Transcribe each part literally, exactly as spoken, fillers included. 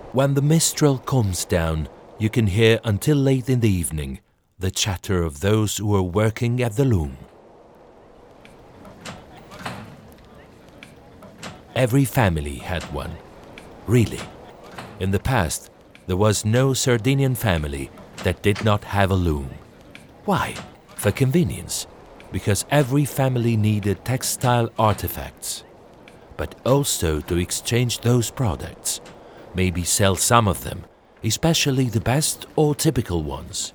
When the mistral calms down, you can hear until late in the evening the chatter of those who are working at the loom. Every family had one. Really. In the past, there was no Sardinian family that did not have a loom. Why? For convenience. Because every family needed textile artifacts. But also to exchange those products. Maybe sell some of them, especially the best or typical ones.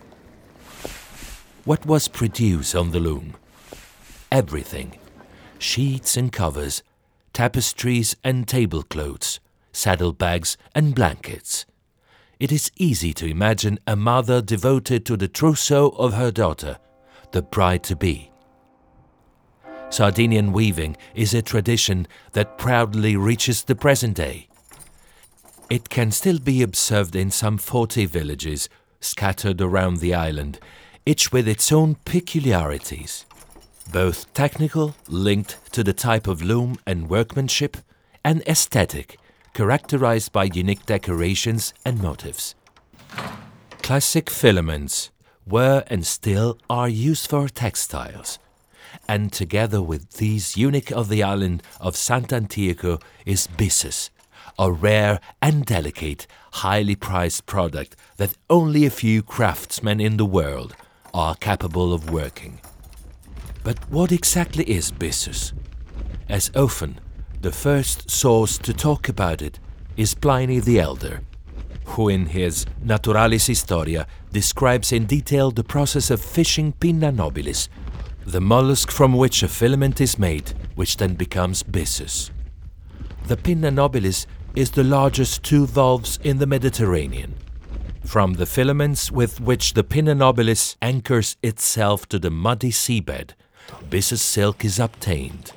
What was produced on the loom? Everything. Sheets and covers, tapestries and tablecloths, saddlebags and blankets. It is easy to imagine a mother devoted to the trousseau of her daughter, the bride-to-be. Sardinian weaving is a tradition that proudly reaches the present day. It can still be observed in some forty villages scattered around the island, each with its own peculiarities, both technical, linked to the type of loom and workmanship, and aesthetic, characterized by unique decorations and motifs. Classic filaments were and still are used for textiles, and together with these unique of the island of Sant'Antioco is byssus, a rare and delicate, highly prized product that only a few craftsmen in the world are capable of working. But what exactly is byssus? As often, the first source to talk about it is Pliny the Elder, who in his Naturalis Historia describes in detail the process of fishing pinna nobilis, the mollusk from which a filament is made, which then becomes byssus. The pinna nobilis is the largest two valves in the Mediterranean. From the filaments with which the pinna nobilis anchors itself to the muddy seabed, byssus silk is obtained.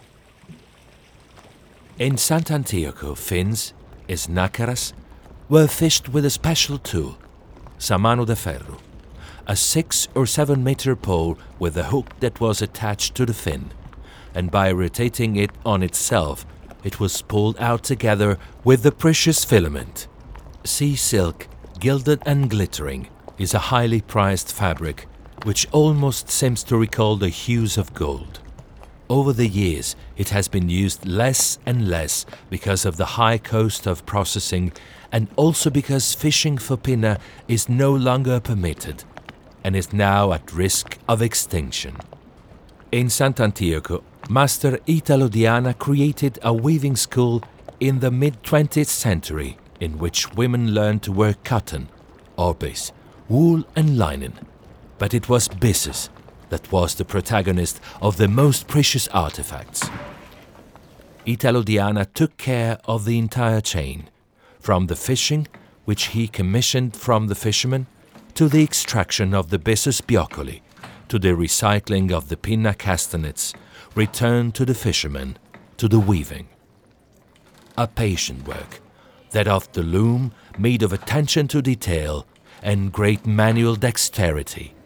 In Sant'Antioco, fins, as nácaras, were fished with a special tool, samano de ferro, a six or seven meter pole with a hook that was attached to the fin, and by rotating it on itself, it was pulled out together with the precious filament. Sea silk, gilded and glittering, is a highly prized fabric which almost seems to recall the hues of gold. Over the years, it has been used less and less because of the high cost of processing and also because fishing for pinna is no longer permitted and is now at risk of extinction. In Sant'Antioco, Master Italo Diana created a weaving school in the mid-twentieth century in which women learned to work cotton, orbis, wool and linen. But it was byssus that was the protagonist of the most precious artifacts. Italo Diana took care of the entire chain, from the fishing, which he commissioned from the fishermen, to the extraction of the byssus bioccoli, to the recycling of the pinna castanets, returned to the fishermen, to the weaving. A patient work, that of the loom made of attention to detail and great manual dexterity,